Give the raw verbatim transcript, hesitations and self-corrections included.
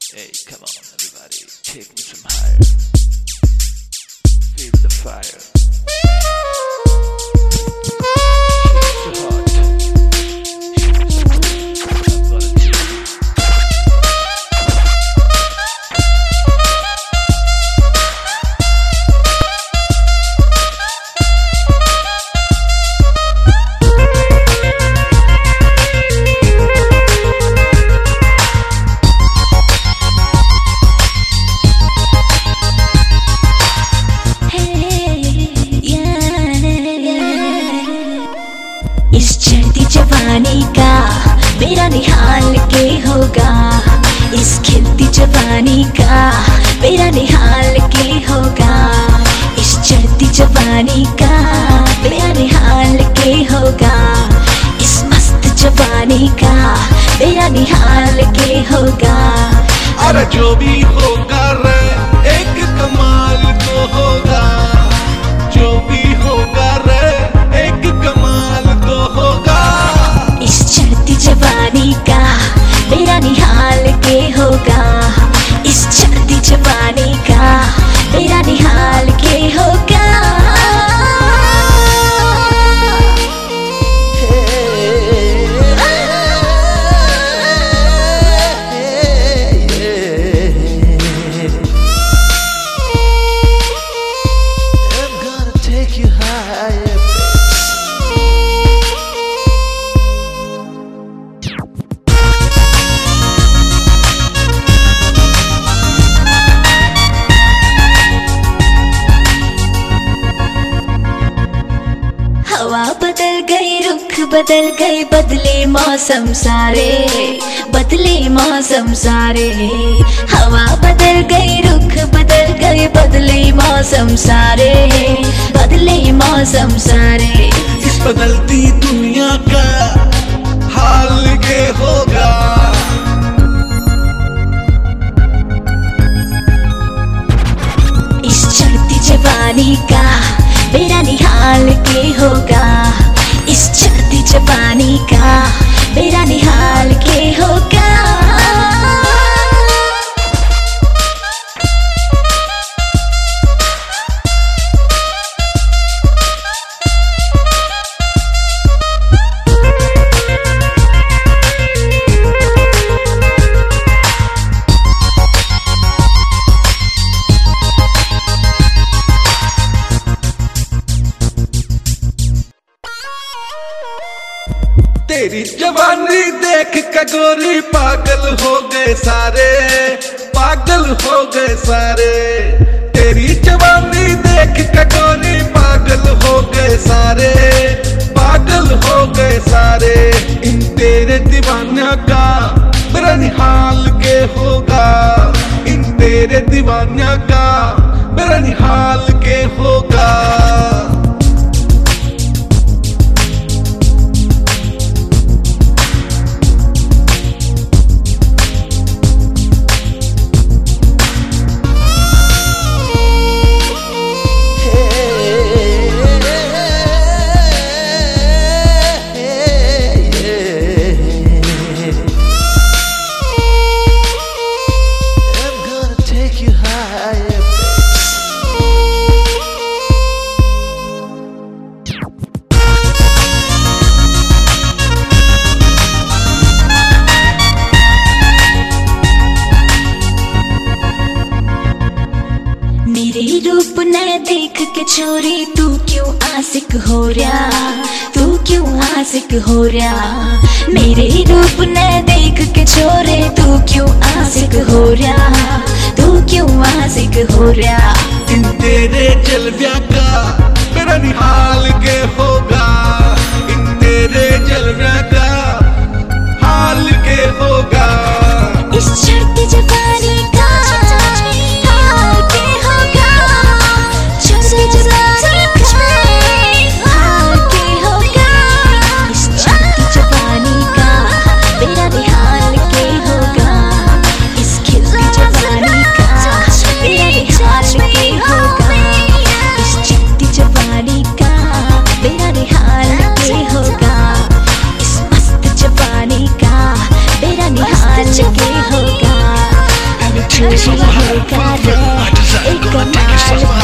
Hey, come on, everybody, take me some higher. Feel the fire. She's so hot. She's so cool. I'm gonna take you. इस चढ़ती जवानी का मेरा निहाल के होगा। इस खिलती जवानी का मेरा निहाल के होगा। इस चढ़ती जवानी का मेरा निहाल के होगा। इस मस्त जवानी का मेरा निहाल के होगा। अरे जो भी होगा रे एक कमाल तो होगा। जो भी होगा रे एक कमाल तो होगा। इस चढ़ती जवानी का मेरा निहाल के होगा। इस चढ़ती जवानी का मेरा निहाल के होगा। I'm gonna take you higher. हवा बदल गई, रुख बदल गए, बदले मौसम सारे, बदले मौसम सारे। हवा बदल गई, रुख बदल गए, बदले मौसम सारे, बदले मौसम सारे। इस बदलती दुनिया का हाल ये होगा। इस चढ़ती जवानी का मेरा निहाल के होगा। इस चढ़ती जवानी का मेरा निहाल के होगा। तेरी जवानी देख के गोरी पागल हो गए सारे, पागल हो गए सारे। तेरी जवानी देख के गोरी पागल हो गए सारे, पागल हो गए सारे। इन तेरे दीवाना का मेरा निहाल के होगा। इन तेरे दीवाना का मेरा निहाल के होगा। मेरे रूप न देख के छोरी तू क्यों आशिक हो रहा, तू क्यों आशिक हो रहा। मेरे रूप न देख के छोरे तू क्यों आशिक हो रहा, तू क्यों आशिक हो रहा। इन तेरे जलविया का मेरा निहाल के होगा। इन तेरे जलविया का हाल के होगा। इस चढ़ती जवानी का हाल के होगा। चढ़ती जवानी का हाल के होगा। इस चढ़ती जवानी का मेरा निहाल के होगा। इस खिलती जवानी का मेरा निहाल के होगा। इस चढ़ती जवानी का मेरा निहाल के होगा। इस मस्त जवानी का मेरा निहाल के होगा। चोरी होगा रे, एक कमाल